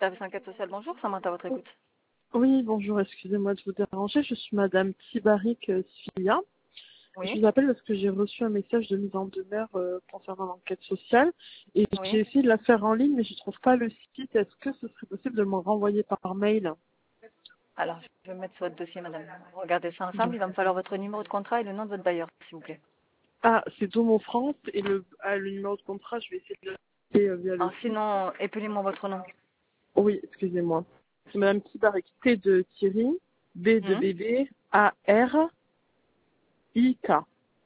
Service enquête sociale, bonjour, Samantha, à votre écoute. Oui, bonjour, excusez-moi de vous déranger. Je suis Madame Tibarik Sfilia. Je Oui, vous appelle parce que j'ai reçu un message de mise en demeure concernant l'enquête sociale et j'ai oui. essayé de la faire en ligne mais je ne trouve pas le site. Est-ce que ce serait possible de me renvoyer par mail? Alors, je vais mettre sur votre dossier, madame. Regardez ça ensemble. Il va me falloir votre numéro de contrat et le nom de votre bailleur, s'il vous plaît. Ah, c'est Domo France et le numéro de contrat, je vais essayer de le trouver via le Alors, site. sinon, épelez-moi votre nom. Oui, excusez-moi. C'est Madame Tibarik, T de Thierry, B de Hmm. bébé, A R I K.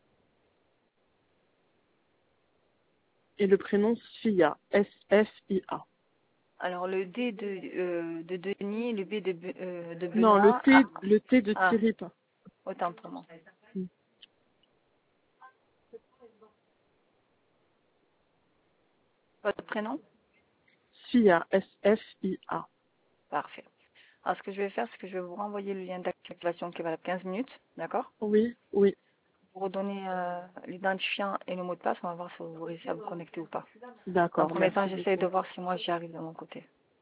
Et le prénom Sfia, S-F-I-A. Alors, le D de Denis, le B de Non, le Benoît. T, le T de Ah, Thierry, pas. autant pour moi. Votre prénom? Sfia, S-F-I-A. Parfait. Alors, ce que je vais faire, c'est que je vais vous renvoyer le lien d'activation qui est valable 15 minutes. D'accord? Oui, oui. Vous redonnez l'identifiant et le mot de passe. On va voir si vous réussissez à vous connecter ou pas. Dans un D'accord, premier temps, merci j'essaie de beaucoup. voir si moi j'y arrive de mon côté.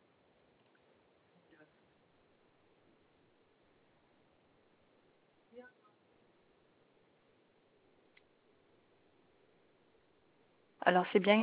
Alors, c'est bien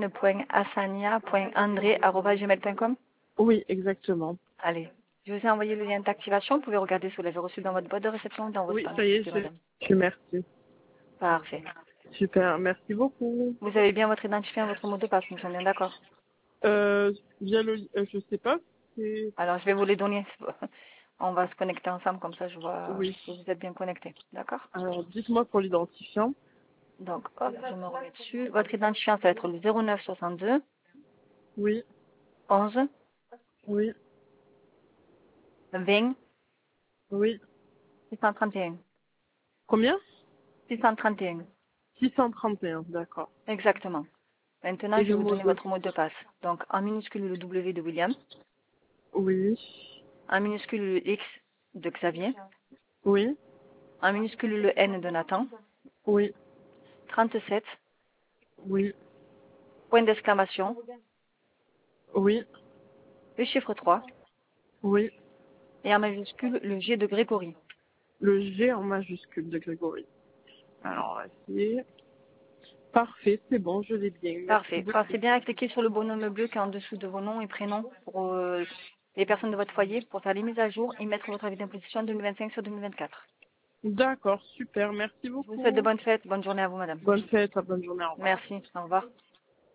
hélène.assania.andré@gmail.com. Oui, exactement. Allez, je vous ai envoyé le lien d'activation. Vous pouvez regarder si vous l'avez reçu dans votre boîte de réception ou dans vos Oui, spams, ça s'il y vous est, plaît, madame. merci. Parfait. Super, merci beaucoup. Vous avez bien votre identifiant et votre mot de passe, nous sommes bien d'accord. Via je sais pas, c'est... Alors, je vais vous les donner. On va se connecter ensemble, comme ça je vois Oui. que vous êtes bien connectés. D'accord? Alors, dites-moi pour l'identifiant. Donc, hop, je me remets dessus. Votre identifiant, ça va être le 09 62 Oui, 11 oui, 20 oui. 631. Combien? 631. 631, d'accord. Exactement. Maintenant, Et je vais le vous mot donner de... votre mot de passe. Donc, en minuscule, le W de William. Oui, En minuscule, le X de Xavier. oui, En minuscule, le N de Nathan. oui, 37. oui, Point d'exclamation. oui, Le chiffre 3. oui. Et en majuscule, le G de Grégory. Le G en majuscule de Grégory. Alors, on va essayer. Parfait, c'est bon, je l'ai bien. Merci Parfait. beaucoup. Pensez bien à cliquer sur le bonhomme bleu qui est en dessous de vos noms et prénoms pour les personnes de votre foyer pour faire les mises à jour et mettre votre avis d'imposition 2025 sur 2024. D'accord, super, merci Je vous souhaite de beaucoup. bonnes fêtes. Bonne journée à vous, madame. Bonne fête, bonne journée, au revoir. Merci. Au revoir.